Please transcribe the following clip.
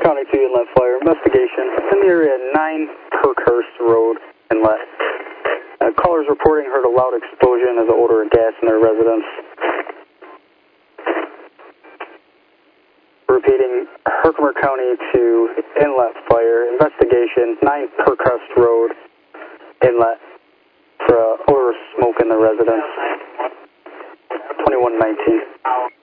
County 2 Inlet Fire Investigation in the area 9 Perkhurst Road Inlet. Callers reporting heard a loud explosion as an odor of gas in their residence. Repeating, Herkimer County 2 Inlet Fire Investigation, 9 Perkhurst Road Inlet for odor of smoke in the residence. 2119.